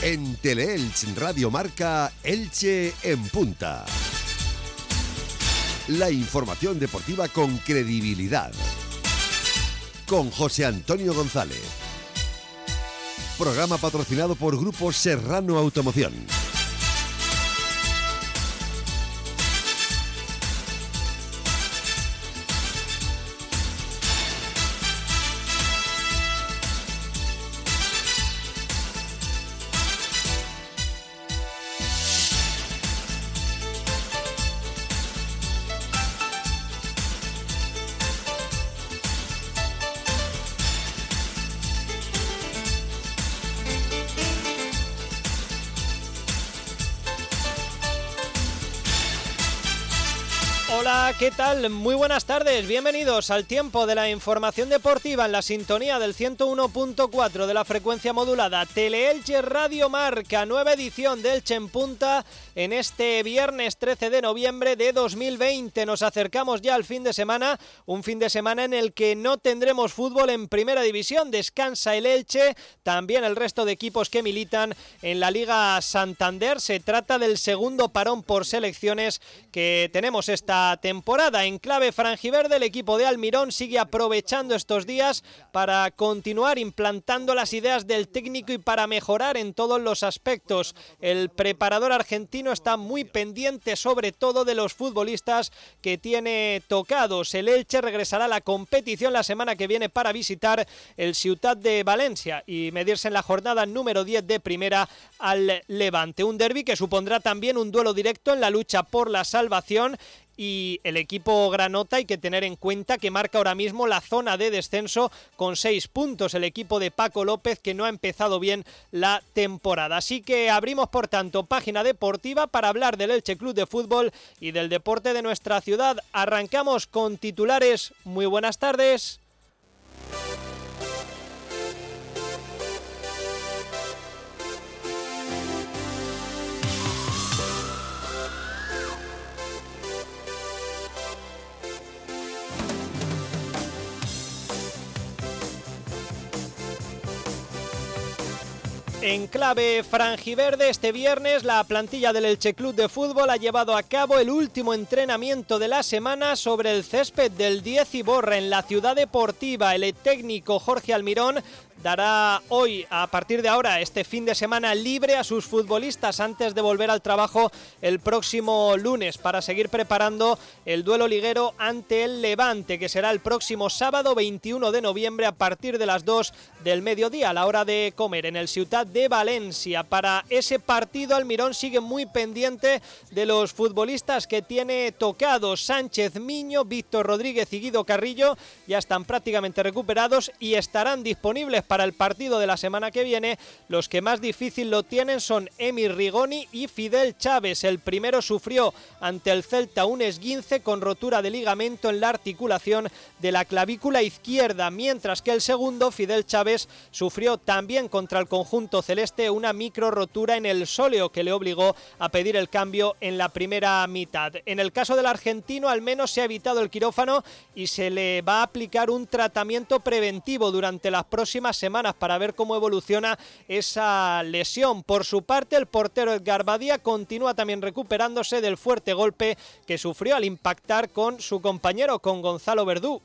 En Teleelch Radio Marca, Elche en punta. La información deportiva con credibilidad. Con José Antonio González. Programa patrocinado por Grupo Serrano Automoción. Hola, ¿qué tal? Muy buenas tardes, bienvenidos al tiempo de la información deportiva en la sintonía del 101.4 de la frecuencia modulada Teleelche Radio Marca, nueva edición de Elche en punta en este viernes 13 de noviembre de 2020. Nos acercamos ya al fin de semana, un fin de semana en el que no tendremos fútbol en primera división, descansa el Elche, también el resto de equipos que militan en la Liga Santander. Se trata del segundo parón por selecciones que tenemos esta temporada. En clave franjiverde, el equipo de Almirón sigue aprovechando estos días para continuar implantando las ideas del técnico y para mejorar en todos los aspectos. El preparador argentino está muy pendiente sobre todo de los futbolistas que tiene tocados. El Elche regresará a la competición la semana que viene para visitar el Ciutat de Valencia y medirse en la jornada número 10 de primera al Levante. Un derbi que supondrá también un duelo directo en la lucha por la salvación. Y el equipo granota hay que tener en cuenta que marca ahora mismo la zona de descenso con 6 puntos, el equipo de Paco López, que no ha empezado bien la temporada. Así que abrimos por tanto página deportiva para hablar del Elche Club de Fútbol y del deporte de nuestra ciudad. Arrancamos con titulares. Muy buenas tardes. En clave franjiverde, este viernes la plantilla del Elche Club de Fútbol ha llevado a cabo el último entrenamiento de la semana sobre el césped del 10 Iborra en la ciudad deportiva. El técnico Jorge Almirón dará hoy, a partir de ahora, este fin de semana libre a sus futbolistas antes de volver al trabajo el próximo lunes para seguir preparando el duelo liguero ante el Levante, que será el próximo sábado 21 de noviembre a partir de las 2 del mediodía, a la hora de comer, en el Ciutat de Valencia. Para ese partido, Almirón sigue muy pendiente de los futbolistas que tiene tocados. Sánchez Miño, Víctor Rodríguez y Guido Carrillo ya están prácticamente recuperados y estarán disponibles para el partido de la semana que viene. Los que más difícil lo tienen son Emi Rigoni y Fidel Chávez. El primero sufrió ante el Celta un esguince con rotura de ligamento en la articulación de la clavícula izquierda, mientras que el segundo, Fidel Chávez, sufrió también contra el conjunto celeste una micro rotura en el sóleo que le obligó a pedir el cambio en la primera mitad. En el caso del argentino, al menos se ha evitado el quirófano y se le va a aplicar un tratamiento preventivo durante las próximas semanas para ver cómo evoluciona esa lesión. Por su parte, el portero Edgar Badía continúa también recuperándose del fuerte golpe que sufrió al impactar con su compañero, con Gonzalo Verdú.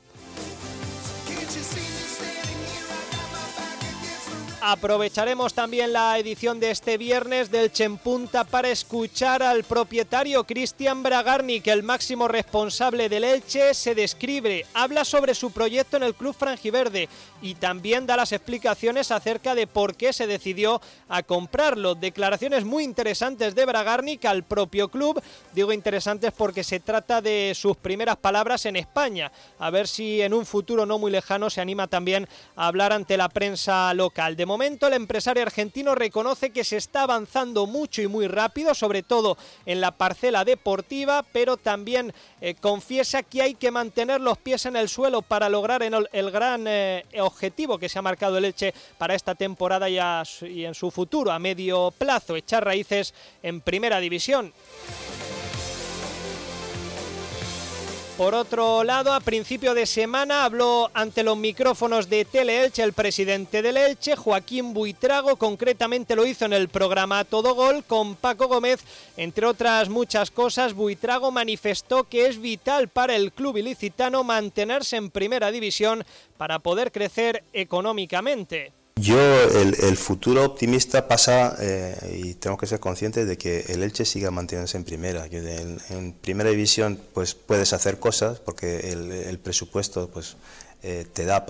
Aprovecharemos también la edición de este viernes del Elche en punta para escuchar al propietario Cristian Bragarnik, el máximo responsable del Elche. Se describe, habla sobre su proyecto en el club franjiverde y también da las explicaciones acerca de por qué se decidió a comprarlo. Declaraciones muy interesantes de Bragarnik al propio club. Digo interesantes porque se trata de sus primeras palabras en España. A ver si en un futuro no muy lejano se anima también a hablar ante la prensa local. De momento, el empresario argentino reconoce que se está avanzando mucho y muy rápido, sobre todo en la parcela deportiva, pero también confiesa que hay que mantener los pies en el suelo para lograr el gran objetivo que se ha marcado el Elche para esta temporada y en su futuro a medio plazo, echar raíces en primera división. Por otro lado, a principio de semana habló ante los micrófonos de Teleelche el presidente del Elche, Joaquín Buitrago. Concretamente lo hizo en el programa Todo Gol con Paco Gómez. Entre otras muchas cosas, Buitrago manifestó que es vital para el club ilicitano mantenerse en primera división para poder crecer económicamente. Yo, el futuro optimista pasa, y tenemos que ser conscientes de que el Elche siga manteniéndose en primera. En primera división pues puedes hacer cosas porque el presupuesto pues te da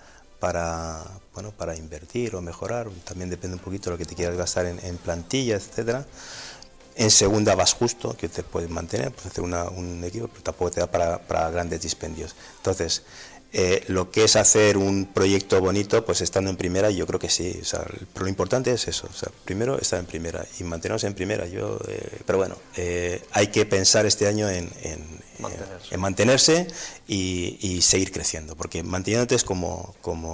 para invertir o mejorar. También depende un poquito de lo que te quieras gastar en plantillas, etcétera. En segunda vas justo, que te puedes mantener, puedes hacer un equipo, pero tampoco te da para grandes dispendios. Entonces, lo que es hacer un proyecto bonito, pues estando en primera, yo creo que sí. O sea, pero lo importante es eso. O sea, primero estar en primera y mantenernos en primera. Pero bueno, hay que pensar este año en mantenerse y seguir creciendo, porque manteniéndote es como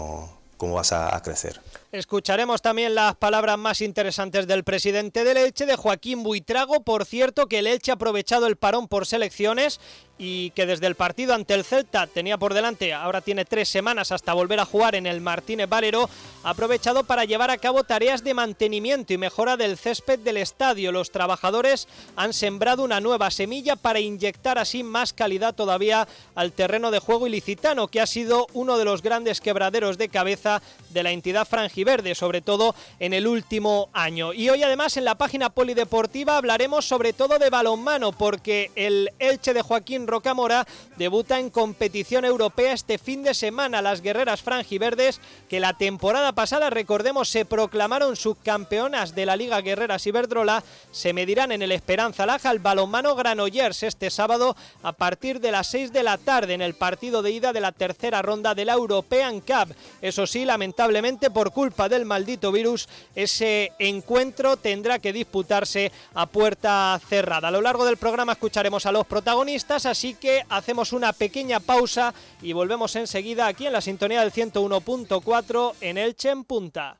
vas a crecer. Escucharemos también las palabras más interesantes del presidente del Elche, de Joaquín Buitrago. Por cierto, que el Elche ha aprovechado el parón por selecciones y que desde el partido ante el Celta tenía por delante, ahora tiene 3 semanas hasta volver a jugar en el Martínez Valero, ha aprovechado para llevar a cabo tareas de mantenimiento y mejora del césped del estadio. Los trabajadores han sembrado una nueva semilla para inyectar así más calidad todavía al terreno de juego ilicitano, que ha sido uno de los grandes quebraderos de cabeza de la entidad franjiverde, sobre todo en el último año. Y hoy además en la página polideportiva hablaremos sobre todo de balonmano, porque el Elche de Joaquín Rocamora debuta en competición europea este fin de semana. Las guerreras franjiverdes, que la temporada pasada, recordemos, se proclamaron subcampeonas de la Liga Guerreras Iberdrola, se medirán en el Esperanza Laja al balonmano Granollers este sábado a partir de las 6 de la tarde en el partido de ida de la tercera ronda de la European Cup. Eso sí, lamentablemente por culpa del maldito virus, ese encuentro tendrá que disputarse a puerta cerrada. A lo largo del programa escucharemos a los protagonistas, así que hacemos una pequeña pausa y volvemos enseguida aquí en la sintonía del 101.4 en Elche en Punta.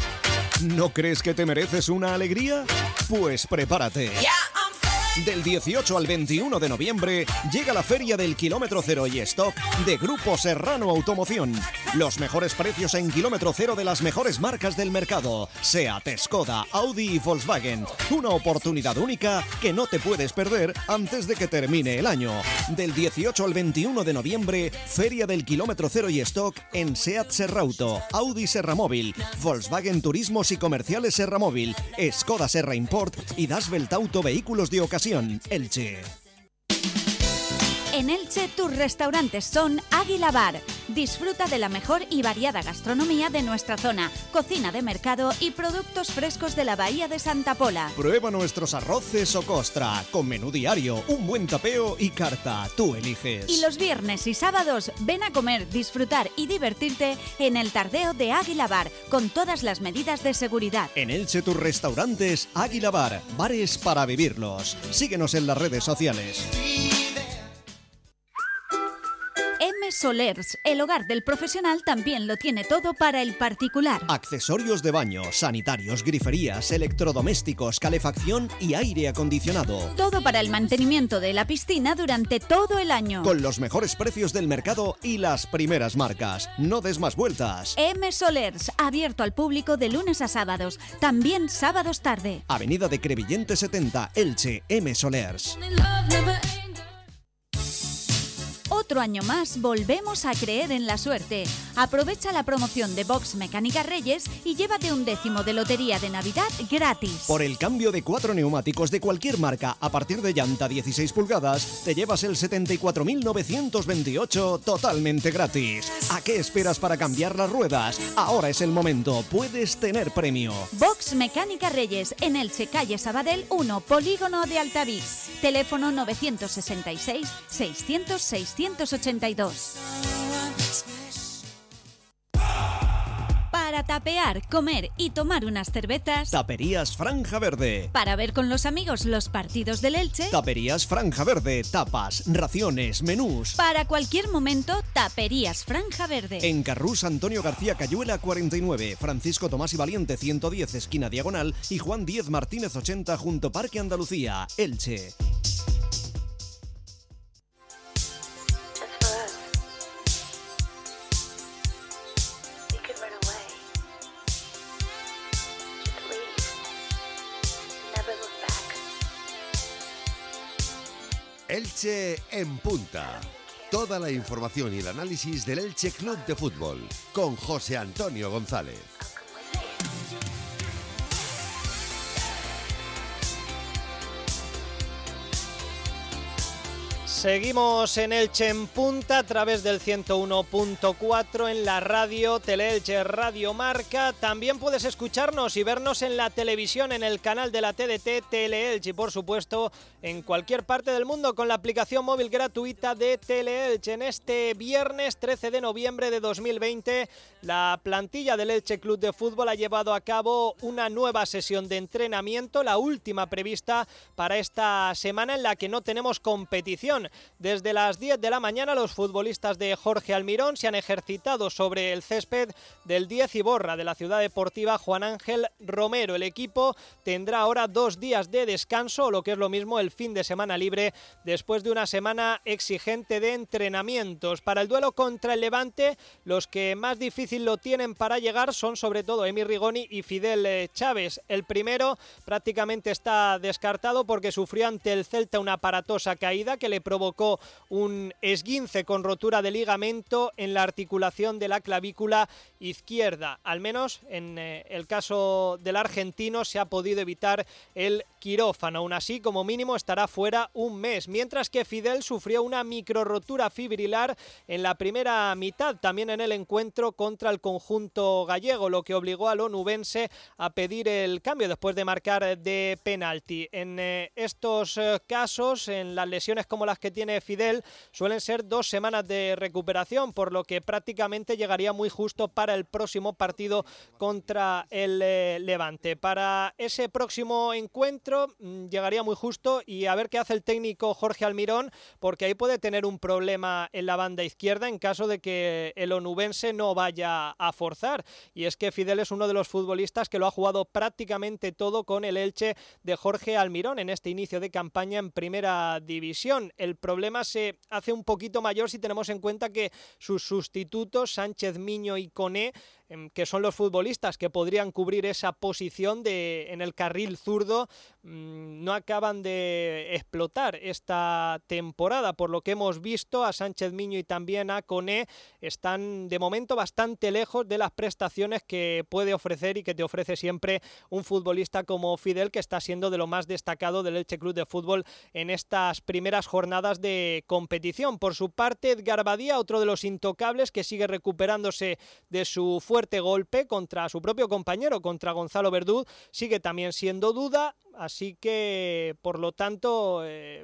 ¿No crees que te mereces una alegría? Pues prepárate. Del 18 al 21 de noviembre llega la Feria del Kilómetro Cero y Stock de Grupo Serrano Automoción. Los mejores precios en kilómetro cero de las mejores marcas del mercado: SEAT, Skoda, Audi y Volkswagen. Una oportunidad única que no te puedes perder antes de que termine el año. Del 18 al 21 de noviembre, Feria del Kilómetro Cero y Stock en SEAT Serrauto, Audi Serramóvil, Volkswagen Turismos y Comerciales Serramóvil, Skoda Serra Import y Das Welt Auto Vehículos de Ocasión, Elche. En Elche, tus restaurantes son Águila Bar. Disfruta de la mejor y variada gastronomía de nuestra zona, cocina de mercado y productos frescos de la bahía de Santa Pola. Prueba nuestros arroces o costra, con menú diario, un buen tapeo y carta. Tú eliges. Y los viernes y sábados, ven a comer, disfrutar y divertirte en el Tardeo de Águila Bar, con todas las medidas de seguridad. En Elche, tus restaurantes Águila Bar, bares para vivirlos. Síguenos en las redes sociales. M Solers, el hogar del profesional, también lo tiene todo para el particular. Accesorios de baño, sanitarios, griferías, electrodomésticos, calefacción y aire acondicionado. Todo para el mantenimiento de la piscina durante todo el año. Con los mejores precios del mercado y las primeras marcas. No des más vueltas. M Solers, abierto al público de lunes a sábados, también sábados tarde. Avenida de Crevillente 70, Elche, M Solers. Otro año más volvemos a creer en la suerte. Aprovecha la promoción de Box Mecánica Reyes y llévate un 10º de lotería de Navidad gratis. Por el cambio de 4 neumáticos de cualquier marca a partir de llanta 16 pulgadas, te llevas el 74.928 totalmente gratis. ¿A qué esperas para cambiar las ruedas? Ahora es el momento, puedes tener premio. Box Mecánica Reyes, en Elche, calle Sabadell 1, Polígono de Altavix. Teléfono 966 600 682. Para tapear, comer y tomar unas cervezas. Taperías Franja Verde. Para ver con los amigos los partidos del Elche. Taperías Franja Verde. Tapas, raciones, menús. Para cualquier momento, Taperías Franja Verde. En Carrús Antonio García Cayuela 49, Francisco Tomás y Valiente 110 esquina Diagonal y Juan 10 Martínez 80 junto Parque Andalucía, Elche. Elche en punta. Toda la información y el análisis del Elche Club de Fútbol con José Antonio González. Seguimos en Elche en punta a través del 101.4 en la radio Teleelche Radio Marca. También puedes escucharnos y vernos en la televisión en el canal de la TDT Teleelche y por supuesto en cualquier parte del mundo con la aplicación móvil gratuita de Teleelche. En este viernes 13 de noviembre de 2020 la plantilla del Elche Club de Fútbol ha llevado a cabo una nueva sesión de entrenamiento, la última prevista para esta semana en la que no tenemos competición. Desde las 10 de la mañana los futbolistas de Jorge Almirón se han ejercitado sobre el césped del 10 Iborra de la Ciudad Deportiva Juan Ángel Romero. El equipo tendrá ahora 2 días de descanso, o lo que es lo mismo el fin de semana libre, después de una semana exigente de entrenamientos. Para el duelo contra el Levante, los que más difícil lo tienen para llegar son sobre todo Emi Rigoni y Fidel Chávez. El primero prácticamente está descartado porque sufrió ante el Celta una aparatosa caída que le provocó un esguince con rotura de ligamento en la articulación de la clavícula izquierda. Al menos en el caso del argentino se ha podido evitar el quirófano. Aún así, como mínimo, estará fuera un mes. Mientras que Fidel sufrió una microrotura fibrilar en la primera mitad, también en el encuentro contra el conjunto gallego, lo que obligó al onubense a pedir el cambio después de marcar de penalti. En estos casos, en las lesiones como las que tiene Fidel, suelen ser 2 semanas de recuperación, por lo que prácticamente llegaría muy justo para el próximo partido contra el Levante. Para ese próximo encuentro llegaría muy justo, y a ver qué hace el técnico Jorge Almirón, porque ahí puede tener un problema en la banda izquierda en caso de que el onubense no vaya a forzar, y es que Fidel es uno de los futbolistas que lo ha jugado prácticamente todo con el Elche de Jorge Almirón en este inicio de campaña en Primera División. El problema se hace un poquito mayor si tenemos en cuenta que sus sustitutos, Sánchez, Miño y Koné, que son los futbolistas que podrían cubrir esa posición en el carril zurdo, no acaban de explotar esta temporada. Por lo que hemos visto, a Sánchez, Miño y también a Koné están de momento bastante lejos de las prestaciones que puede ofrecer y que te ofrece siempre un futbolista como Fidel, que está siendo de lo más destacado del Elche Club de Fútbol en estas primeras jornadas de competición. Por su parte, Edgar Badía, otro de los intocables que sigue recuperándose de su fuerte golpe contra su propio compañero, contra Gonzalo Verdú, sigue también siendo duda. Así que, por lo tanto,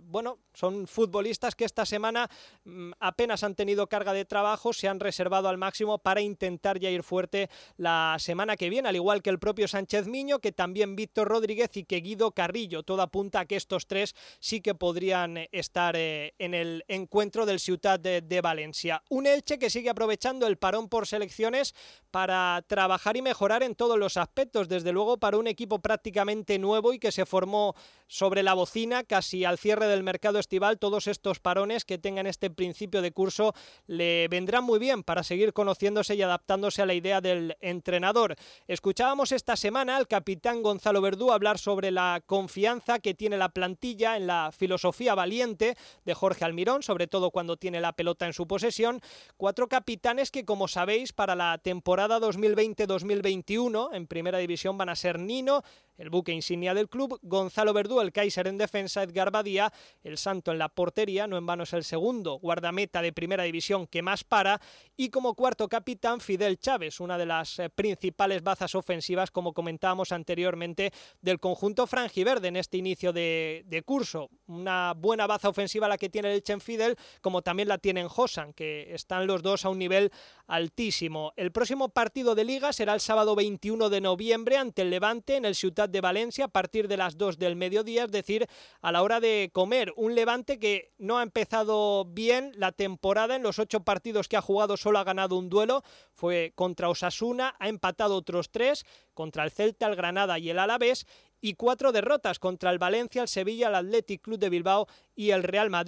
son futbolistas que esta semana apenas han tenido carga de trabajo, se han reservado al máximo para intentar ya ir fuerte la semana que viene, al igual que el propio Sánchez Miño, que también Víctor Rodríguez y que Guido Carrillo. Todo apunta a que estos 3 sí que podrían estar en el encuentro del Ciutat de Valencia. Un Elche que sigue aprovechando el parón por selecciones para trabajar y mejorar en todos los aspectos, desde luego para un equipo prácticamente nuevo y que se formó sobre la bocina casi al cierre del mercado estival. Todos estos parones que tengan este principio de curso le vendrán muy bien para seguir conociéndose y adaptándose a la idea del entrenador. Escuchábamos esta semana al capitán Gonzalo Verdú hablar sobre la confianza que tiene la plantilla en la filosofía valiente de Jorge Almirón, sobre todo cuando tiene la pelota en su posesión. 4 capitanes que, como sabéis, para la temporada 2020-2021 en Primera División van a ser Nino, el buque insignia del club, Gonzalo Verdú, el Kaiser en defensa, Edgar Badía, el santo en la portería, no en vano es el segundo guardameta de Primera División que más para, y como cuarto capitán Fidel Chávez, una de las principales bazas ofensivas, como comentábamos anteriormente, del conjunto franjiverde en este inicio de curso. Una buena baza ofensiva la que tiene el Elche en Fidel, como también la tienen Josan, que están los dos a un nivel altísimo. El próximo partido de Liga será el sábado 21 de noviembre ante el Levante en el Ciutat de Valencia a partir de las 2 del mediodía, es decir, a la hora de comer. Un Levante que no ha empezado bien la temporada. En los 8 partidos que ha jugado solo ha ganado un duelo, fue contra Osasuna, ha empatado otros 3, contra el Celta, el Granada y el Alavés, y 4 derrotas contra el Valencia, el Sevilla, el Athletic Club de Bilbao y el Real Madrid.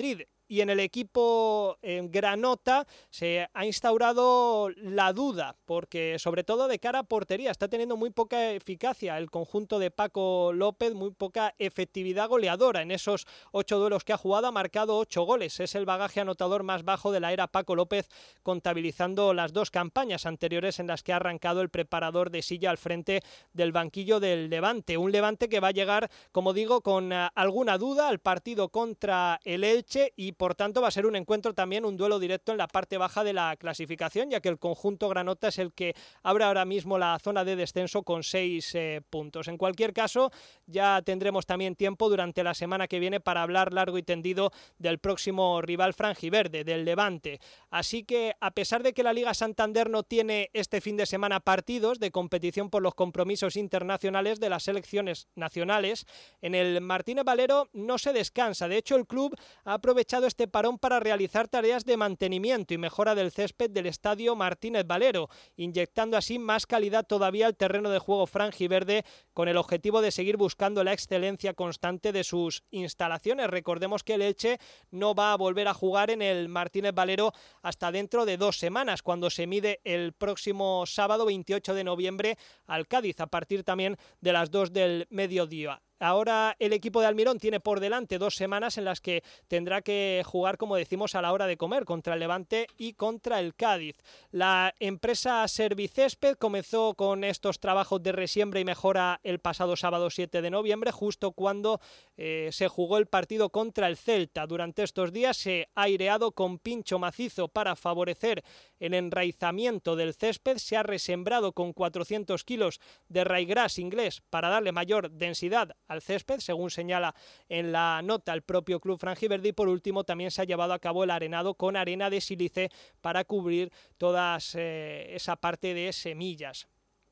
Y en el equipo granota se ha instaurado la duda, porque sobre todo de cara a portería está teniendo muy poca eficacia el conjunto de Paco López, muy poca efectividad goleadora. En esos 8 duelos que ha jugado ha marcado 8 goles. Es el bagaje anotador más bajo de la era Paco López, contabilizando las 2 campañas anteriores en las que ha arrancado el preparador de Silla al frente del banquillo del Levante. Un Levante que va a llegar, como digo, con alguna duda al partido contra el Elche y por tanto va a ser un encuentro también, un duelo directo en la parte baja de la clasificación, ya que el conjunto granota es el que abre ahora mismo la zona de descenso con 6 puntos. En cualquier caso, ya tendremos también tiempo durante la semana que viene para hablar largo y tendido del próximo rival franjiverde, del Levante. Así que, a pesar de que la Liga Santander no tiene este fin de semana partidos de competición por los compromisos internacionales de las selecciones nacionales, en el Martínez Valero no se descansa. De hecho, el club ha aprovechado este parón para realizar tareas de mantenimiento y mejora del césped del estadio Martínez Valero, inyectando así más calidad todavía al terreno de juego franjiverde, con el objetivo de seguir buscando la excelencia constante de sus instalaciones. Recordemos que el Elche no va a volver a jugar en el Martínez Valero hasta dentro de 2 semanas, cuando se mide el próximo sábado 28 de noviembre al Cádiz, a partir también de las 2 del mediodía. Ahora el equipo de Almirón tiene por delante 2 semanas en las que tendrá que jugar, como decimos, a la hora de comer contra el Levante y contra el Cádiz. La empresa Servicésped comenzó con estos trabajos de resiembra y mejora el pasado sábado 7 de noviembre, justo cuando se jugó el partido contra el Celta. Durante estos días se ha aireado con pincho macizo para favorecer el enraizamiento del césped, se ha resembrado con 400 kilos de ryegrass inglés para darle mayor densidad al césped, según señala en la nota el propio club franjiverde, y por último también se ha llevado a cabo el arenado con arena de sílice para cubrir toda esa parte de semillas.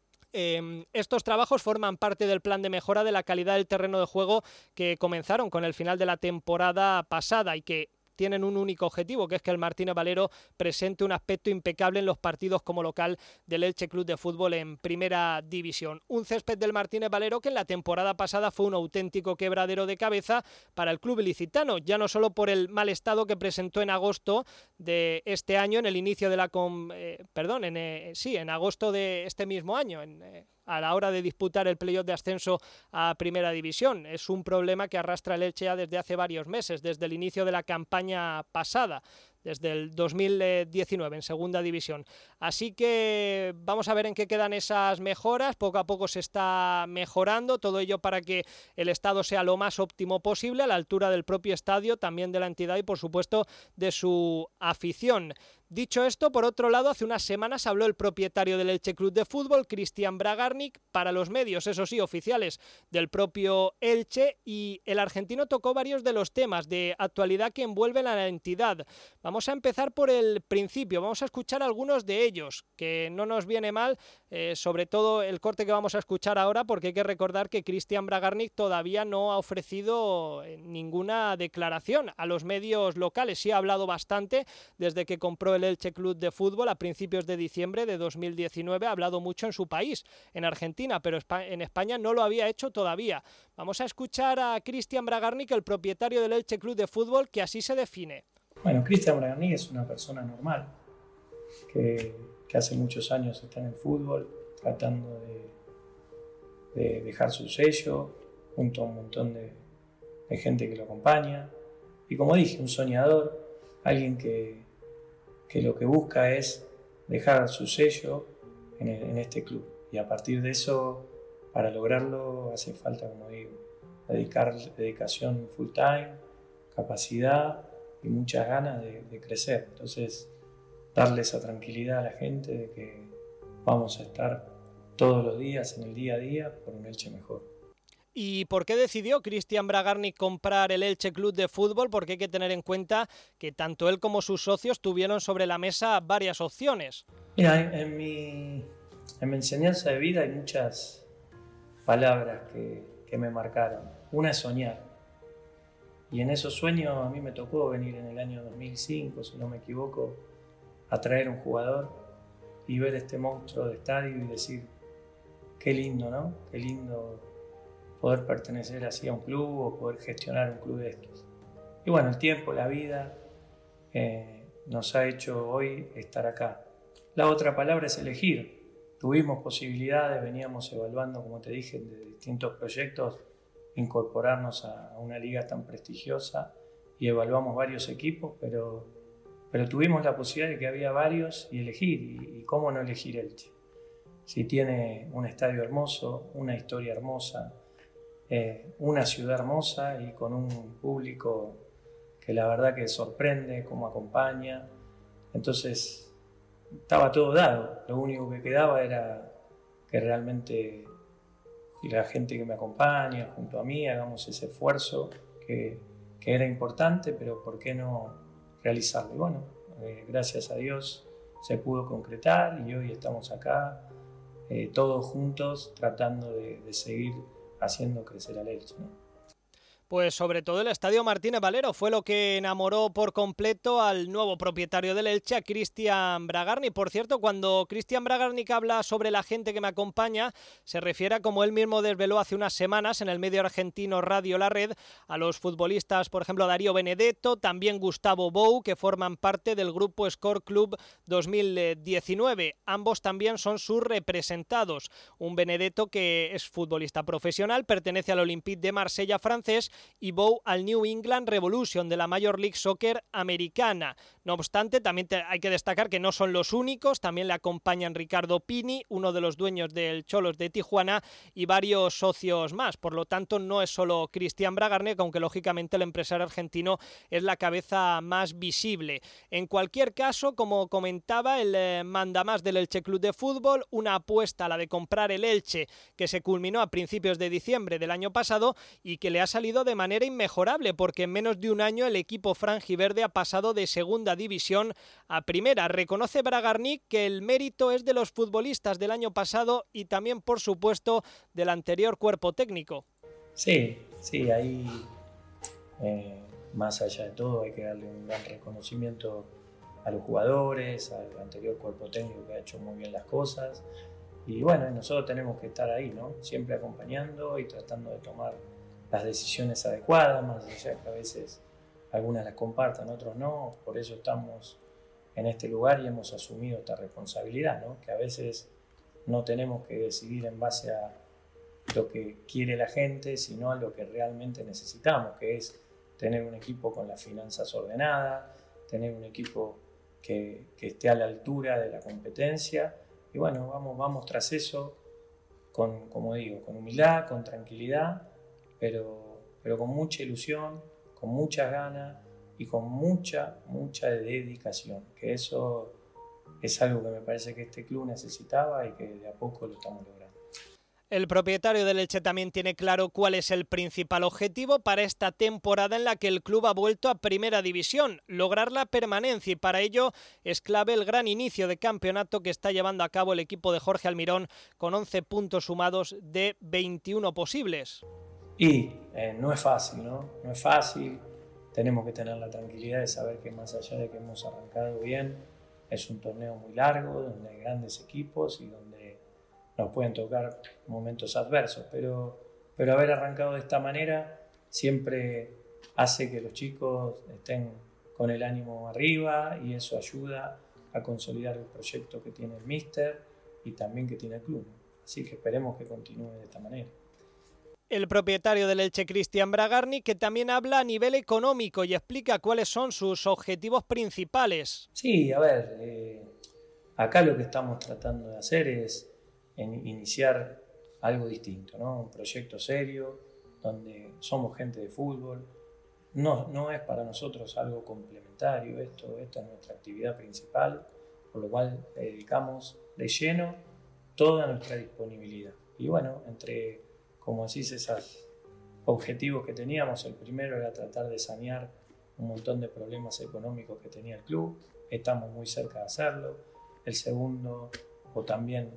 Estos trabajos forman parte del plan de mejora de la calidad del terreno de juego que comenzaron con el final de la temporada pasada y que tienen un único objetivo, que es que el Martínez Valero presente un aspecto impecable en los partidos como local del Elche Club de Fútbol en Primera División. Un césped del Martínez Valero que en la temporada pasada fue un auténtico quebradero de cabeza para el club ilicitano, ya no solo por el mal estado que presentó en agosto de este año, en el inicio de la en agosto de este mismo año, a la hora de disputar el playoff de ascenso a Primera División. Es un problema que arrastra el Elche ya desde hace varios meses, desde el inicio de la campaña pasada, desde el 2019 en Segunda División. Así que vamos a ver en qué quedan esas mejoras. Poco a poco se está mejorando, todo ello para que el estado sea lo más óptimo posible, a la altura del propio estadio, también de la entidad y por supuesto de su afición. Dicho esto, por otro lado, hace unas semanas habló el propietario del Elche Club de Fútbol, Cristian Bragarnik, para los medios, eso sí, oficiales del propio Elche, y el argentino tocó varios de los temas de actualidad que envuelven a la entidad. Vamos a empezar por el principio, vamos a escuchar algunos de ellos, que no nos viene mal, sobre todo el corte que vamos a escuchar ahora, porque hay que recordar que Cristian Bragarnik todavía no ha ofrecido ninguna declaración a los medios locales. Sí ha hablado bastante desde que compró el Elche Club de Fútbol a principios de diciembre de 2019, ha hablado mucho en su país, en Argentina, pero en España no lo había hecho todavía. Vamos a escuchar a Cristian Bragarnik, el propietario del Elche Club de Fútbol, que así se define. Bueno, Cristian Bragarnik es una persona normal, que hace muchos años está en el fútbol, tratando de dejar su sello, junto a un montón de gente que lo acompaña. Y como dije, un soñador, alguien que lo que busca es dejar su sello en este club. Y a partir de eso, para lograrlo, hace falta, como digo, dedicación full time, capacidad y muchas ganas de crecer. Entonces, darle esa tranquilidad a la gente de que vamos a estar todos los días, en el día a día, por un Elche mejor. ¿Y por qué decidió Cristian Bragarnik comprar el Elche Club de Fútbol? Porque hay que tener en cuenta que tanto él como sus socios tuvieron sobre la mesa varias opciones. Mira, en mi enseñanza de vida hay muchas palabras que me marcaron. Una es soñar. Y en esos sueños a mí me tocó venir en el año 2005, si no me equivoco, a traer un jugador y ver este monstruo de estadio y decir, qué lindo, ¿no? Qué lindo poder pertenecer así a un club o poder gestionar un club de estos. Y bueno, el tiempo, la vida nos ha hecho hoy estar acá. La otra palabra es elegir. Tuvimos posibilidades, veníamos evaluando, como te dije, de distintos proyectos, incorporarnos a una liga tan prestigiosa y evaluamos varios equipos, pero tuvimos la posibilidad de que había varios y elegir. ¿Y cómo no elegir Elche? Si tiene un estadio hermoso, una historia hermosa, una ciudad hermosa y con un público que la verdad que sorprende, cómo acompaña. Entonces estaba todo dado, lo único que quedaba era que realmente la gente que me acompaña junto a mí hagamos ese esfuerzo que era importante, pero ¿por qué no realizarlo? Y bueno, gracias a Dios se pudo concretar y hoy estamos acá todos juntos tratando de seguir haciendo crecer al Elche, ¿no? Pues sobre todo el Estadio Martínez Valero fue lo que enamoró por completo al nuevo propietario del Elche, a Cristian Bragarni. Por cierto, cuando Cristian Bragarni habla sobre la gente que me acompaña, se refiere a, como él mismo desveló hace unas semanas en el medio argentino Radio La Red, a los futbolistas, por ejemplo, Darío Benedetto, también Gustavo Bou, que forman parte del grupo Score Club 2019. Ambos también son sus representados. Un Benedetto que es futbolista profesional, pertenece al Olympique de Marsella francés, y Bou al New England Revolution de la Major League Soccer americana. No obstante, también hay que destacar que no son los únicos, también le acompañan Ricardo Pini, uno de los dueños del Xolos de Tijuana, y varios socios más. Por lo tanto, no es solo Cristian Bragarni, aunque lógicamente el empresario argentino es la cabeza más visible. En cualquier caso, como comentaba, el mandamás del Elche Club de Fútbol, una apuesta, la de comprar el Elche, que se culminó a principios de diciembre del año pasado y que le ha salido de manera inmejorable, porque en menos de un año el equipo franjiverde ha pasado de segunda división a primera. Reconoce Bragarni que el mérito es de los futbolistas del año pasado y también, por supuesto, del anterior cuerpo técnico. Sí, ahí más allá de todo hay que darle un gran reconocimiento a los jugadores, al anterior cuerpo técnico que ha hecho muy bien las cosas, y bueno, nosotros tenemos que estar ahí, ¿no? Siempre acompañando y tratando de tomar las decisiones adecuadas, más allá que a veces algunas las compartan, otros no. Por eso estamos en este lugar y hemos asumido esta responsabilidad, ¿no? Que a veces no tenemos que decidir en base a lo que quiere la gente, sino a lo que realmente necesitamos, que es tener un equipo con las finanzas ordenadas, tener un equipo que esté a la altura de la competencia. Y bueno, vamos tras eso como digo, con humildad, con tranquilidad, pero con mucha ilusión, con muchas ganas y con mucha dedicación, que eso es algo que me parece que este club necesitaba y que de a poco lo estamos logrando. El propietario del Elche también tiene claro cuál es el principal objetivo para esta temporada en la que el club ha vuelto a Primera División, lograr la permanencia, y para ello es clave el gran inicio de campeonato que está llevando a cabo el equipo de Jorge Almirón, con 11 puntos sumados de 21 posibles. Y no es fácil, ¿no? No es fácil. Tenemos que tener la tranquilidad de saber que más allá de que hemos arrancado bien, es un torneo muy largo, donde hay grandes equipos y donde nos pueden tocar momentos adversos. Pero haber arrancado de esta manera siempre hace que los chicos estén con el ánimo arriba y eso ayuda a consolidar el proyecto que tiene el míster y también que tiene el club. Así que esperemos que continúe de esta manera. El propietario del Elche, Cristian Bragarni, que también habla a nivel económico y explica cuáles son sus objetivos principales. Sí, a ver, acá lo que estamos tratando de hacer es iniciar algo distinto, ¿no? Un proyecto serio, donde somos gente de fútbol. No es para nosotros algo complementario, esto es nuestra actividad principal, por lo cual le dedicamos de lleno toda nuestra disponibilidad. Y bueno, entre, como decís, esos objetivos que teníamos, el primero era tratar de sanear un montón de problemas económicos que tenía el club, estamos muy cerca de hacerlo. El segundo, o también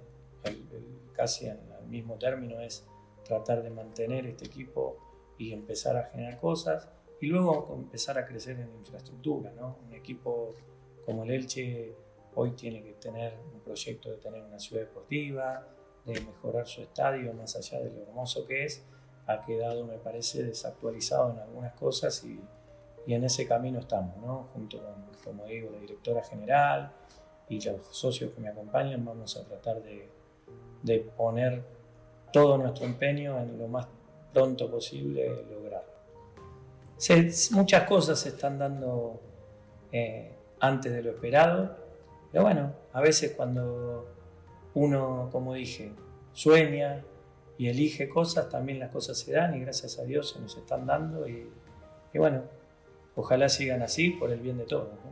casi en el mismo término, es tratar de mantener este equipo y empezar a generar cosas, y luego empezar a crecer en infraestructura, ¿no? Un equipo como el Elche hoy tiene que tener un proyecto de tener una ciudad deportiva, de mejorar su estadio, más allá de lo hermoso que es, ha quedado, me parece, desactualizado en algunas cosas y en ese camino estamos, ¿no? Junto con, como digo, la directora general y los socios que me acompañan, vamos a tratar de poner todo nuestro empeño en lo más pronto posible lograrlo. Muchas cosas se están dando antes de lo esperado, pero bueno, a veces cuando uno, como dije, sueña y elige cosas, también las cosas se dan y gracias a Dios se nos están dando y bueno, ojalá sigan así por el bien de todos, ¿no?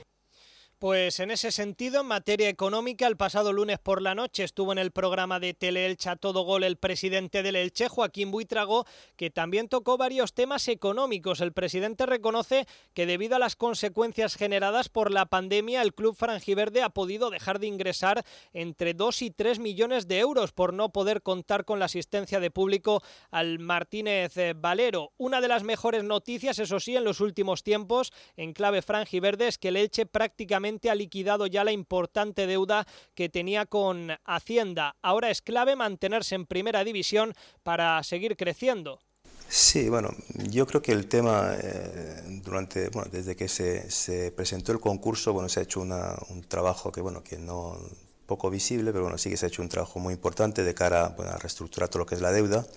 Pues en ese sentido, en materia económica, el pasado lunes por la noche estuvo en el programa de Teleelch a Todo Gol el presidente del Elche, Joaquín Buitrago, que también tocó varios temas económicos. El presidente reconoce que debido a las consecuencias generadas por la pandemia, el club franjiverde ha podido dejar de ingresar entre 2 y 3 millones de euros por no poder contar con la asistencia de público al Martínez Valero. Una de las mejores noticias, eso sí, en los últimos tiempos, en clave franjiverde, es que el Elche prácticamente ha liquidado ya la importante deuda que tenía con Hacienda. Ahora es clave mantenerse en primera división para seguir creciendo. Sí, bueno, yo creo que el tema desde que se presentó el concurso, bueno, se ha hecho un trabajo que no poco visible, pero bueno, sí que se ha hecho un trabajo muy importante de cara a reestructurar todo lo que es la deuda.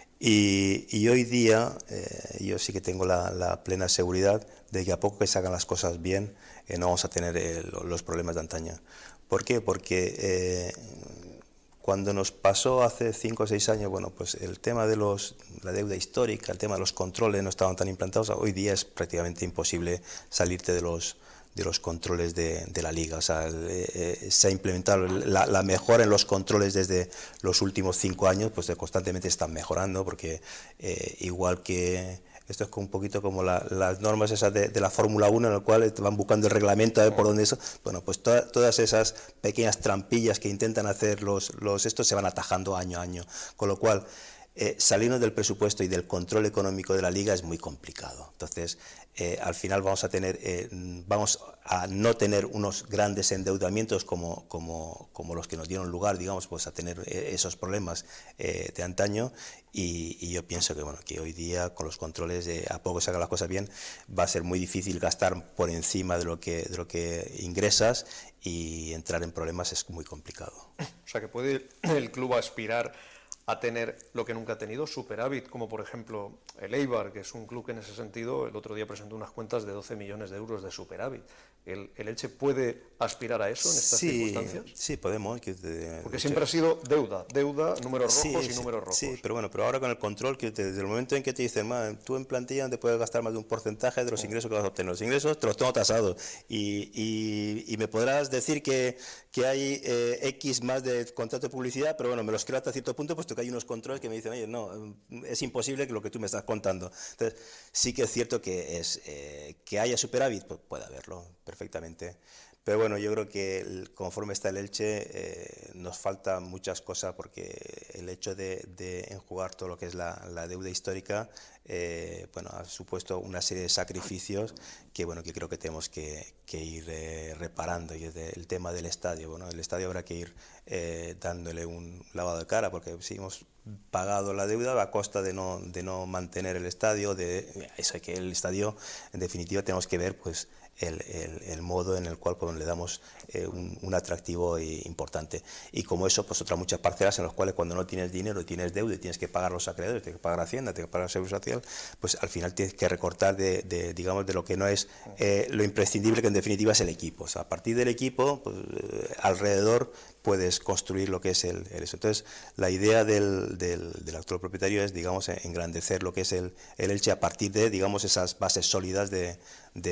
Y hoy día yo sí que tengo la plena seguridad de que a poco que se hagan las cosas bien, no vamos a tener los problemas de antaño. ¿Por qué? Porque cuando nos pasó hace 5 o 6 años, bueno, pues el tema de la deuda histórica, el tema de los controles no estaban tan implantados, hoy día es prácticamente imposible salirte de los controles de la liga. O sea, se ha implementado la mejora en los controles desde los últimos 5 años, pues constantemente están mejorando, porque igual que esto es un poquito como las normas esas de la Fórmula 1, en el cual te van buscando el reglamento a ver por dónde eso. Bueno, pues todas esas pequeñas trampillas que intentan hacer estos se van atajando año a año, con lo cual salirnos del presupuesto y del control económico de la liga es muy complicado. Entonces, al final vamos a no tener unos grandes endeudamientos como los que nos dieron lugar, digamos, pues a tener esos problemas de antaño. Y yo pienso que hoy día, con los controles, a poco se hagan las cosas bien, va a ser muy difícil gastar por encima de lo que ingresas, y entrar en problemas es muy complicado. O sea, que puede el club aspirar a tener lo que nunca ha tenido, superávit, como por ejemplo el Eibar, que es un club que en ese sentido el otro día presentó unas cuentas de 12 millones de euros de superávit. ¿El Elche puede aspirar a eso en estas circunstancias? Sí, podemos. Porque siempre ha sido deuda, números rojos y números rojos. Sí, pero ahora con el control, que desde el momento en que te dicen, tú en plantilla no te puedes gastar más de un porcentaje de los ingresos que vas a obtener. Los ingresos te los tengo tasados, y me podrás decir que hay X más de contrato de publicidad, pero me los creo hasta cierto punto, puesto que hay unos controles que me dicen, oye, no, es imposible que lo que tú me estás contando. Entonces, sí que es cierto que que haya superávit, pues puede haberlo perfectamente. Pero yo creo que conforme está el Elche, nos faltan muchas cosas, porque el hecho de enjugar todo lo que es la deuda histórica, ha supuesto una serie de sacrificios que creo que tenemos que ir reparando. Y el tema del estadio, el estadio habrá que ir dándole un lavado de cara, porque si hemos pagado la deuda a costa de no mantener el estadio, eso, que el estadio, en definitiva, tenemos que ver pues el modo en el cual le damos un atractivo importante. Y como eso, pues otras muchas parcelas en las cuales, cuando no tienes dinero y tienes deuda y tienes que pagar los acreedores, tienes que pagar Hacienda, tienes que pagar Seguridad Social, pues al final tienes que recortar de lo que no es lo imprescindible, que en definitiva es el equipo. O sea, a partir del equipo, pues, alrededor puedes construir lo que es eso. Entonces, la idea del actual propietario es, engrandecer lo que es el Elche a partir de, esas bases sólidas de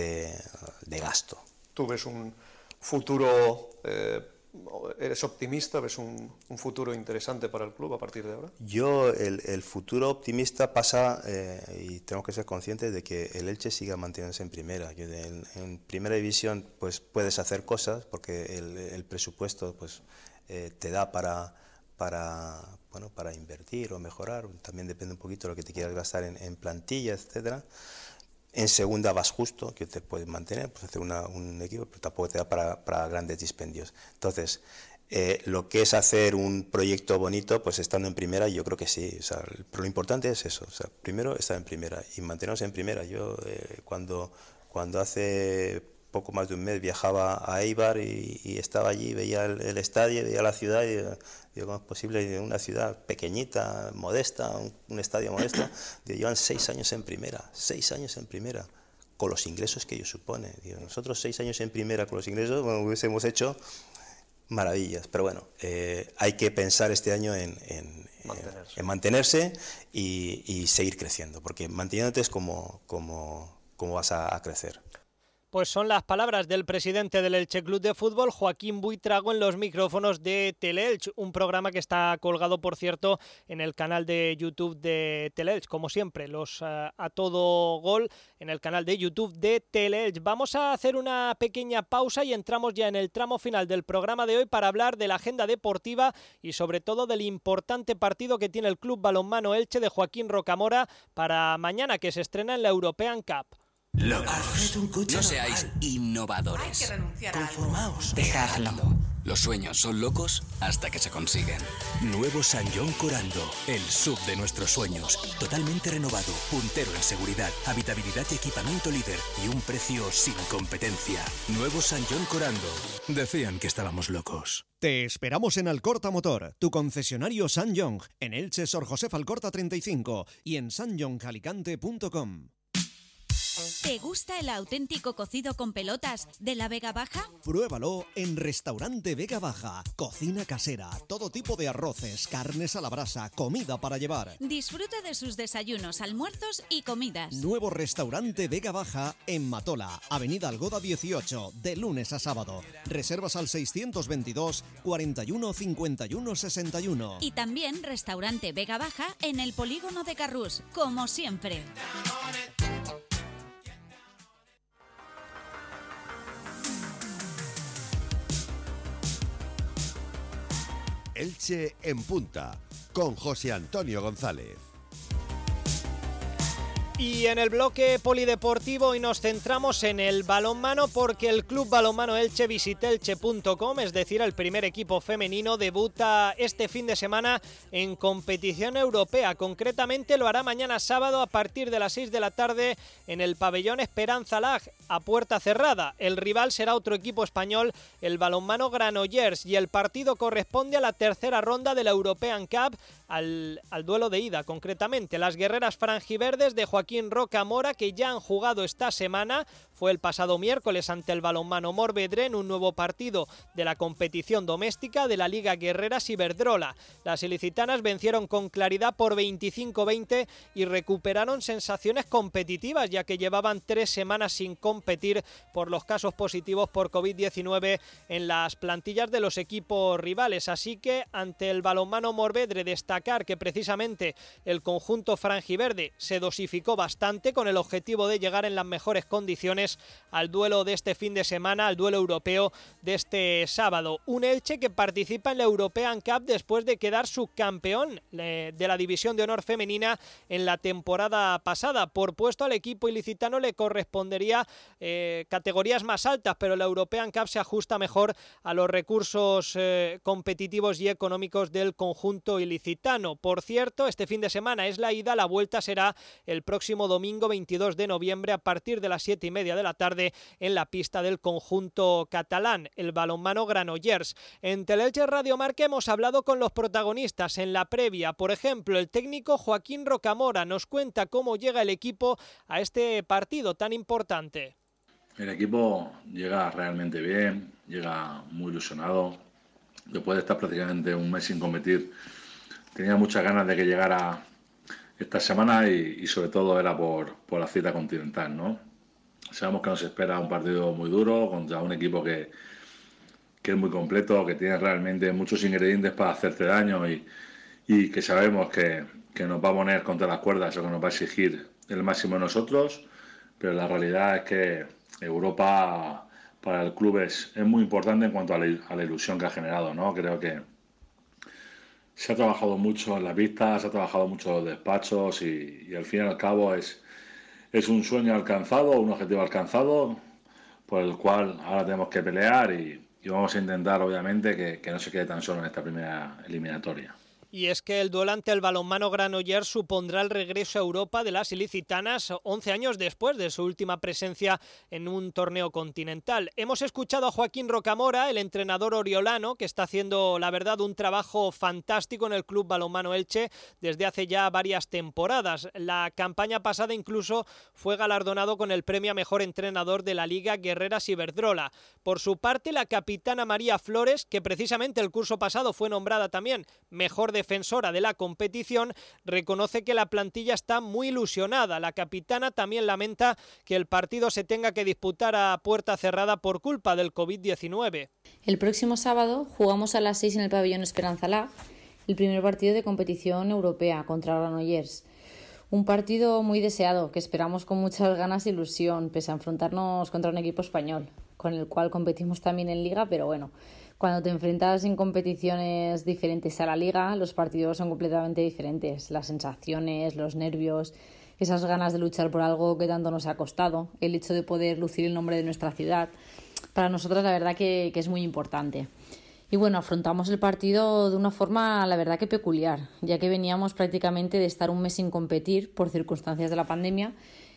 gasto. ¿Tú ves un futuro, eres optimista, ves un futuro interesante para el club a partir de ahora? Yo, el futuro optimista pasa, y tenemos que ser conscientes de que el Elche siga manteniéndose en primera. En primera división pues puedes hacer cosas, porque el presupuesto pues te da para invertir o mejorar. También depende un poquito de lo que te quieras gastar en plantilla, etcétera. En segunda vas justo, que te puedes mantener, pues hacer un equipo, pero tampoco te da para grandes dispendios. Entonces, Lo que es hacer un proyecto bonito, pues estando en primera, yo creo que sí. O sea, pero lo importante es eso. O sea, primero estar en primera y mantenernos en primera. Yo cuando hace poco más de un mes viajaba a Eibar y estaba allí, veía el estadio, veía la ciudad y digo, ¿cómo es posible? Una ciudad pequeñita, modesta, un estadio modesto. Digo, llevan 6 años en primera, 6 años en primera, con los ingresos que ello supone. Digo, nosotros 6 años en primera con los ingresos, bueno, hubiésemos hecho maravillas. Pero bueno, hay que pensar este año en mantenerse y seguir creciendo, porque manteniéndote es como vas a crecer. Pues son las palabras del presidente del Elche Club de Fútbol, Joaquín Buitrago, en los micrófonos de Teleelch, un programa que está colgado, por cierto, en el canal de YouTube de Teleelch, como siempre, los a todo gol en el canal de YouTube de Teleelch. Vamos a hacer una pequeña pausa y entramos ya en el tramo final del programa de hoy para hablar de la agenda deportiva y sobre todo del importante partido que tiene el Club Balonmano Elche de Joaquín Rocamora para mañana, que se estrena en la European Cup. Locos. No seáis innovadores. Hay que renunciar a algo. Conformaos. Dejadlo. Los sueños son locos hasta que se consiguen. Nuevo Sanyong Corando, el SUV de nuestros sueños. Totalmente renovado, puntero en seguridad, habitabilidad y equipamiento líder y un precio sin competencia. Nuevo Sanyong Corando. Decían que estábamos locos. Te esperamos en Alcorta Motor, tu concesionario Sanyong, en Elche, Sor José Alcorta 35 y en sanyongalicante.com. ¿Te gusta el auténtico cocido con pelotas de la Vega Baja? Pruébalo en Restaurante Vega Baja. Cocina casera, todo tipo de arroces, carnes a la brasa, comida para llevar. Disfruta de sus desayunos, almuerzos y comidas. Nuevo Restaurante Vega Baja en Matola, Avenida Algoda 18, de lunes a sábado. Reservas al 622 41 51 61. Y también Restaurante Vega Baja en el Polígono de Carrús, como siempre. Elche en Punta, con José Antonio González. Y en el bloque polideportivo hoy nos centramos en el balonmano porque el Club Balonmano Elche Visitelche.com, es decir, el primer equipo femenino, debuta este fin de semana en competición europea. Concretamente lo hará mañana sábado a partir de las 6 de la tarde en el pabellón Esperanza Lag, a puerta cerrada. El rival será otro equipo español, el balonmano Granollers, y el partido corresponde a la tercera ronda de la European Cup, al duelo de ida concretamente. Las guerreras franjiverdes de Joaquín Rocamora, que ya han jugado esta semana, fue el pasado miércoles ante el balonmano Morvedre en un nuevo partido de la competición doméstica de la Liga Guerreras Iberdrola. Las ilicitanas vencieron con claridad por 25-20 y recuperaron sensaciones competitivas, ya que llevaban 3 semanas sin competir por los casos positivos por COVID-19 en las plantillas de los equipos rivales. Así que ante el balonmano Morvedre, destacar que precisamente el conjunto franjiverde se dosificó bastante con el objetivo de llegar en las mejores condiciones al duelo de este fin de semana, al duelo europeo de este sábado. Un Elche que participa en la European Cup después de quedar subcampeón de la División de Honor Femenina en la temporada pasada. Por puesto al equipo ilicitano le correspondería categorías más altas, pero la European Cup se ajusta mejor a los recursos competitivos y económicos del conjunto ilicitano. Por cierto, este fin de semana es la ida, la vuelta será el próximo domingo 22 de noviembre a partir de las 7:30 de la tarde en la pista del conjunto catalán, el balonmano Granollers. En Teleelch Radio Marca hemos hablado con los protagonistas en la previa. Por ejemplo, el técnico Joaquín Rocamora nos cuenta cómo llega el equipo a este partido tan importante. El equipo llega realmente bien, llega muy ilusionado. Después de estar prácticamente un mes sin competir, tenía muchas ganas de que llegara esta semana y sobre todo era por la cita continental, ¿no? Sabemos que nos espera un partido muy duro contra un equipo que es muy completo, que tiene realmente muchos ingredientes para hacerte daño y que sabemos que nos va a poner contra las cuerdas o que nos va a exigir el máximo de nosotros, pero la realidad es que Europa para el club es muy importante en cuanto a la ilusión que ha generado, ¿no? Creo que se ha trabajado mucho en las vistas, se ha trabajado mucho en los despachos y al fin y al cabo es un sueño alcanzado, un objetivo alcanzado por el cual ahora tenemos que pelear y y vamos a intentar, obviamente, que no se quede tan solo en esta primera eliminatoria. Y es que el duelo ante el balonmano Granollers supondrá el regreso a Europa de las ilicitanas 11 años después de su última presencia en un torneo continental. Hemos escuchado a Joaquín Rocamora, el entrenador oriolano, que está haciendo, la verdad, un trabajo fantástico en el Club Balonmano Elche desde hace ya varias temporadas. La campaña pasada incluso fue galardonado con el premio a mejor entrenador de la Liga Guerreras Iberdrola. Por su parte, la capitana María Flores, que precisamente el curso pasado fue nombrada también mejor defensora de la competición, reconoce que la plantilla está muy ilusionada. La capitana también lamenta que el partido se tenga que disputar a puerta cerrada por culpa del COVID-19. El próximo sábado jugamos a las 6 en el pabellón Esperanzalá el primer partido de competición europea contra Granollers. Un partido muy deseado que esperamos con muchas ganas e ilusión, pese a enfrentarnos contra un equipo español, con el cual competimos también en Liga, pero bueno, cuando te enfrentas en competiciones diferentes a la Liga, los partidos son completamente diferentes. Las sensaciones, los nervios, esas ganas de luchar por algo que tanto nos ha costado, el hecho de poder lucir el nombre de nuestra ciudad, para nosotros la verdad que es muy importante. Y bueno, afrontamos el partido de una forma, la verdad que peculiar, ya que veníamos prácticamente de estar un mes sin competir por circunstancias de la pandemia,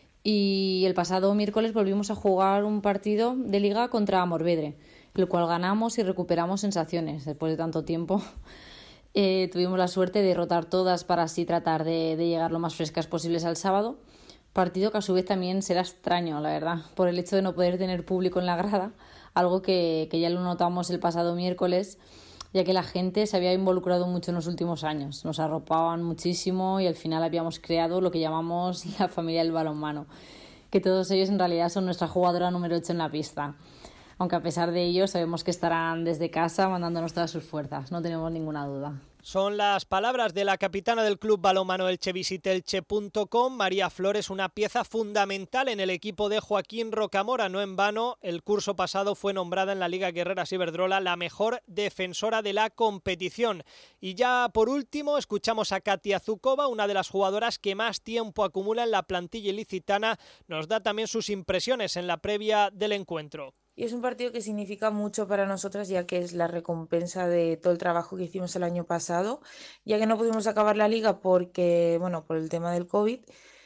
y el pasado miércoles volvimos a jugar un partido de Liga contra Morvedre, el cual ganamos y recuperamos sensaciones después de tanto tiempo. Tuvimos la suerte de derrotar todas para así tratar de llegar lo más frescas posibles al sábado, partido que a su vez también será extraño, la verdad, por el hecho de no poder tener público en la grada, algo que ya lo notamos el pasado miércoles, ya que la gente se había involucrado mucho en los últimos años. Nos arropaban muchísimo y al final habíamos creado lo que llamamos la familia del balonmano, que todos ellos en realidad son nuestra jugadora número 8 en la pista. Aunque a pesar de ello sabemos que estarán desde casa mandándonos todas sus fuerzas, no tenemos ninguna duda. Son las palabras de la capitana del Club Balonmano Elche. Visitelche.com. María Flores, una pieza fundamental en el equipo de Joaquín Rocamora. No en vano, el curso pasado fue nombrada en la Liga Guerreras Iberdrola la mejor defensora de la competición. Y ya por último, escuchamos a Katia Zukova, una de las jugadoras que más tiempo acumula en la plantilla ilicitana. Nos da también sus impresiones en la previa del encuentro. Y es un partido que significa mucho para nosotras, ya que es la recompensa de todo el trabajo que hicimos el año pasado, ya que no pudimos acabar la liga porque, bueno, por el tema del COVID,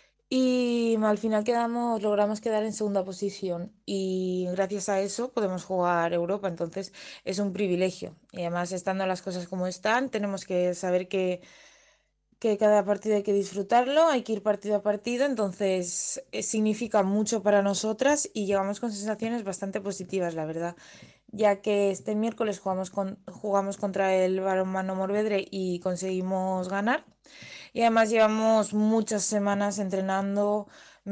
y al final logramos quedar en segunda posición y gracias a eso podemos jugar Europa, entonces es un privilegio. Y además, estando las cosas como están, tenemos que saber que cada partido hay que disfrutarlo, hay que ir partido a partido, entonces significa mucho para nosotras y llegamos con sensaciones bastante positivas, la verdad, ya que este miércoles jugamos contra el balonmano Morvedre y conseguimos ganar, y además llevamos muchas semanas entrenando,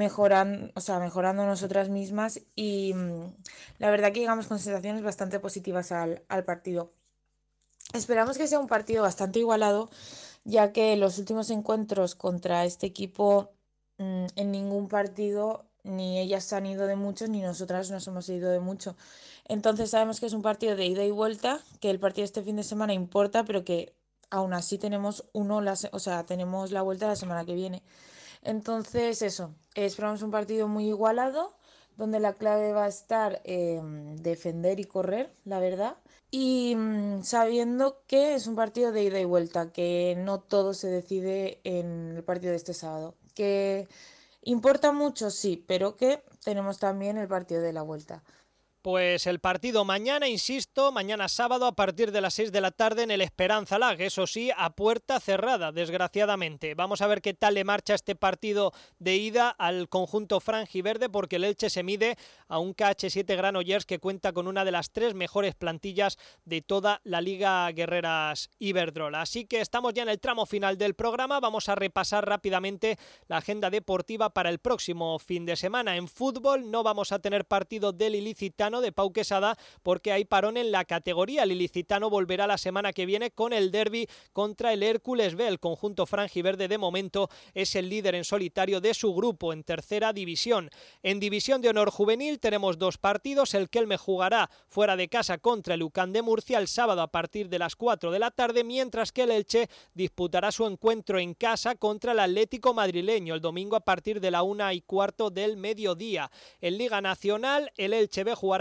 mejorando nosotras mismas, y la verdad que llegamos con sensaciones bastante positivas al partido. Esperamos que sea un partido bastante igualado, ya que los últimos encuentros contra este equipo en ningún partido ni ellas se han ido de mucho ni nosotras nos hemos ido de mucho. Entonces sabemos que es un partido de ida y vuelta, que el partido este fin de semana importa, pero que aún así tenemos tenemos la vuelta la semana que viene. Entonces esperamos un partido muy igualado, donde la clave va a estar defender y correr, la verdad. Y sabiendo que es un partido de ida y vuelta, que no todo se decide en el partido de este sábado. Que importa mucho, sí, pero que tenemos también el partido de la vuelta. Pues el partido mañana, insisto, mañana sábado a partir de las 6 de la tarde en el Esperanza Lag, eso sí, a puerta cerrada, desgraciadamente. Vamos a ver qué tal le marcha este partido de ida al conjunto franjiverde, porque el Elche se mide a un KH7 Granollers que cuenta con una de las 3 mejores plantillas de toda la Liga Guerreras Iberdrola. Así que estamos ya en el tramo final del programa, vamos a repasar rápidamente la agenda deportiva para el próximo fin de semana. En fútbol no vamos a tener partido del ilicitano de Pau Quesada porque hay parón en la categoría. El ilicitano volverá la semana que viene con el derbi contra el Hércules B. El conjunto franjiverde de momento es el líder en solitario de su grupo en tercera división. En división de honor juvenil tenemos 2 partidos. El Kelme jugará fuera de casa contra el UCAN de Murcia el sábado a partir de las 4 de la tarde, mientras que el Elche disputará su encuentro en casa contra el Atlético madrileño el domingo a partir de la 1:15 del mediodía. En Liga Nacional el Elche B jugará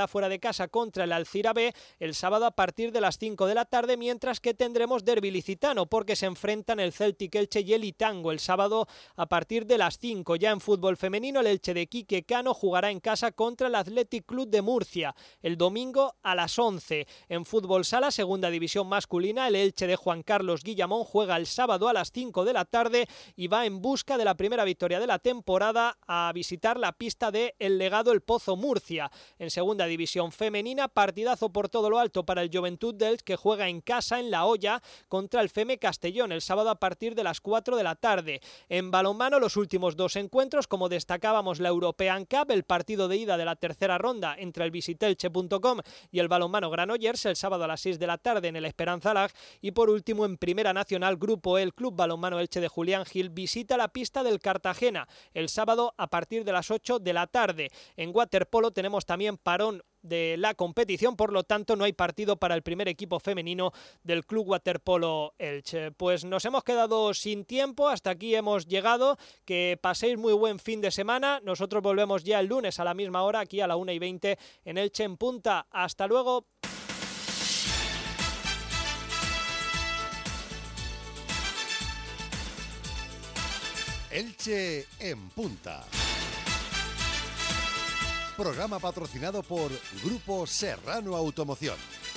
jugará fuera de casa contra el Alcira B el sábado a partir de las 5 de la tarde, mientras que tendremos derbi licitano porque se enfrentan el Celtic Elche y el Itango el sábado a partir de las 5. Ya en fútbol femenino, el Elche de Quique Cano jugará en casa contra el Athletic Club de Murcia el domingo a las 11. En fútbol sala, segunda división masculina, el Elche de Juan Carlos Guillamón juega el sábado a las 5 de la tarde y va en busca de la primera victoria de la temporada a visitar la pista de El Legado El Pozo Murcia. En segunda división femenina, partidazo por todo lo alto para el Joventut d'Elx, que juega en casa en La Hoya contra el Feme Castellón el sábado a partir de las 4 de la tarde. En balonmano, los últimos dos encuentros, como destacábamos, la European Cup, el partido de ida de la tercera ronda entre el Visitelche.com y el balonmano Granollers el sábado a las 6 de la tarde en el Esperanza Lag. Y por último, en Primera Nacional, Grupo E, el Club Balonmano Elche de Julián Gil visita la pista del Cartagena el sábado a partir de las 8 de la tarde. En waterpolo tenemos también parón de la competición, por lo tanto no hay partido para el primer equipo femenino del Club Waterpolo Elche. Pues nos hemos quedado sin tiempo, hasta aquí hemos llegado, que paséis muy buen fin de semana, nosotros volvemos ya el lunes a la misma hora, aquí a la 1:20 en Elche en Punta. Hasta luego. Elche en Punta. Programa patrocinado por Grupo Serrano Automoción.